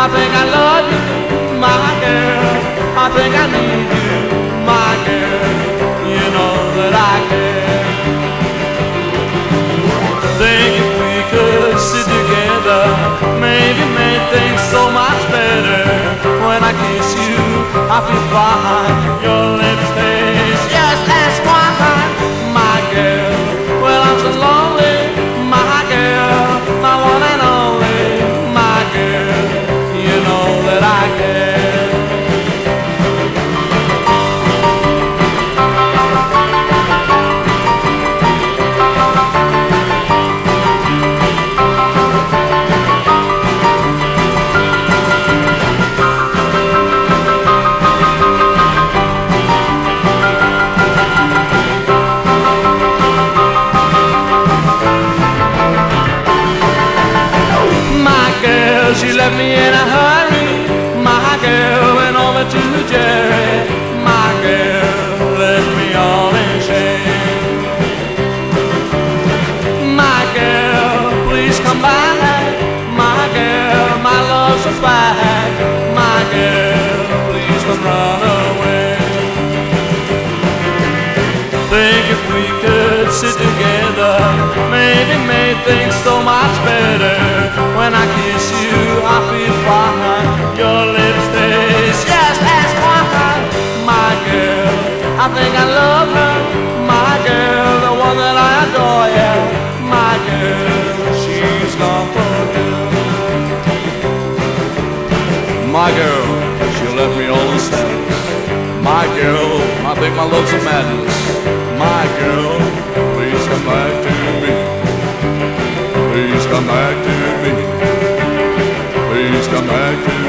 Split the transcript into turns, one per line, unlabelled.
think I love you, my girl. I think I need you, my girl. You know that I care. Think if we could sit together, maybe make things so much better. When I kiss you, I feel fine. Your lips taste just as wine, my girl. Well, I'm so lonely, my girl, my one and only, my girl. You know that I care. She left me in a hurry, my girl, went over to Jerry, my girl, left me all in shame. My girl, please come back, my girl, my love's a fact, my girl, please don't run away. Think if we could sit together, maybe make things so much better. When I kiss you, I feel fine. Your lips taste just as wine, my girl. I think I love her, my girl, the one that I adore, yeah, my girl. She's gone for good. My girl, she left me all in sadness. My girl, I think my love's a madness. My girl, please come back to me. Please come back to me. Please come back to me.